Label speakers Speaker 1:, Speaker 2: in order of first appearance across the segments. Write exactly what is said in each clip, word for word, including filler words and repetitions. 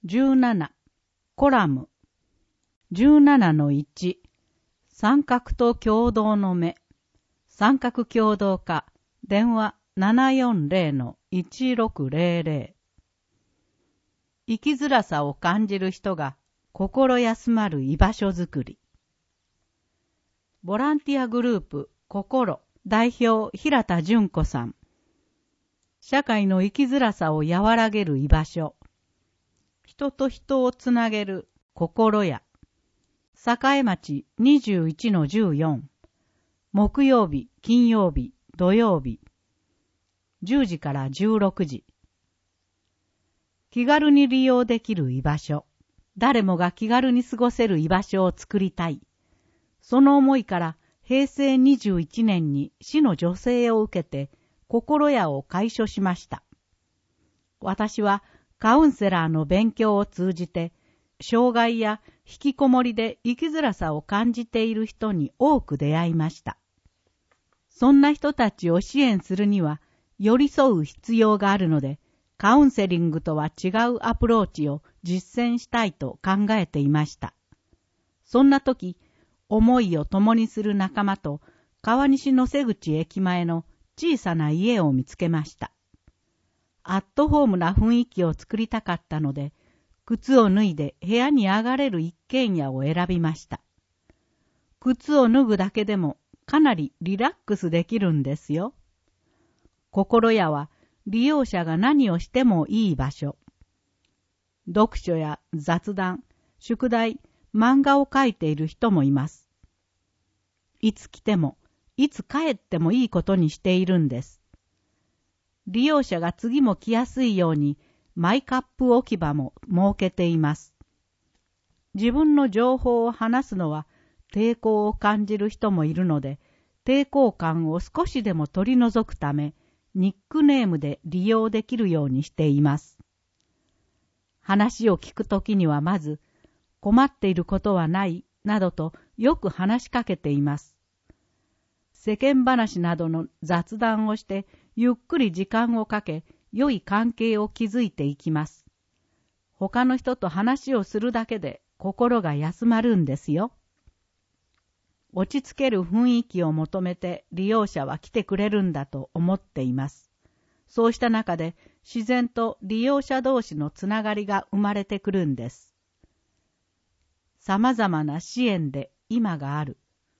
Speaker 1: じゅうなな、コラム。じゅうななのいち、三角と共同の目。三角共同化。電話 ななよんゼロのいちろくゼロゼロ。生きづらさを感じる人が心休まる居場所づくり。ボランティアグループ心代表平田純子さん。社会の生きづらさを和らげる居場所。人と人をつなげる心や。栄町 にじゅういちのじゅうよん。木曜日、金曜日、土曜日。じゅうじからじゅうろくじ。気軽に利用できる居場所。誰もが気軽に過ごせる居場所を作りたい。その思いから平成にじゅういちねんに市の助成を受けて心屋を開所しました。私はカウンセラーの勉強を通じて障害や引きこもりで生きづらさを感じている人に多く出会いました。そんな人たちを支援するには寄り添う必要があるので、カウンセリングとは違うアプローチを実践したいと考えていました。そんな時、思いを共にする仲間と川西の瀬口駅前の小さな家を見つけました。アットホームな雰囲気を作りたかったので、靴を脱いで部屋に上がれる一軒家を選びました。靴を脱ぐだけでもかなりリラックスできるんですよ。心屋は利用者が何をしてもいい場所。読書や雑談、宿題、漫画を描いている人もいます。いつ来ても、いつ帰ってもいいことにしているんです。利用者が次も来やすいようにマイカップ置き場も設けています。自分の情報を話すのは抵抗を感じる人もいるので、抵抗感を少しでも取り除くため、ニックネームで利用できるようにしています。話を聞くときにはまず、困っていることはないなどとよく話しかけています。世間話などの雑談をして、ゆっくり時間をかけ、良い関係を築いていきます。他の人と話をするだけで心が休まるんですよ。落ち着ける雰囲気を求めて利用者は来てくれるんだと思っています。そうした中で自然と利用者同士のつながりが生まれてくるんです。さまざまな支援で今がある。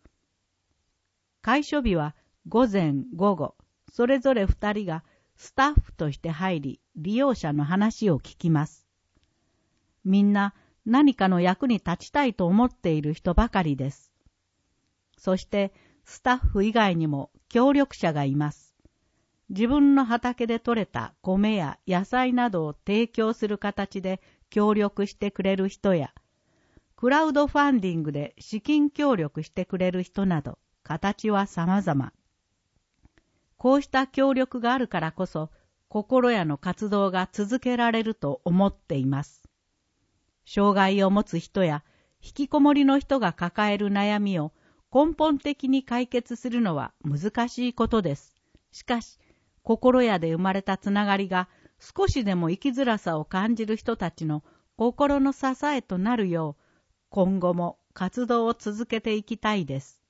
Speaker 1: 開所日は午前午後、それぞれ二人がスタッフとして入り、利用者の話を聞きます。みんな何かの役に立ちたいと思っている人ばかりです。そしてスタッフ以外にも協力者がいます。自分の畑で採れた米や野菜などを提供する形で協力してくれる人や、クラウドファンディングで資金協力してくれる人など、形は様々。こうした協力があるからこそ、心屋の活動が続けられると思っています。障害を持つ人や引きこもりの人が抱える悩みを根本的に解決するのは難しいことです。しかし、心屋で生まれたつながりが少しでも生きづらさを感じる人たちの心の支えとなるよう、今後も活動を続けていきたいです。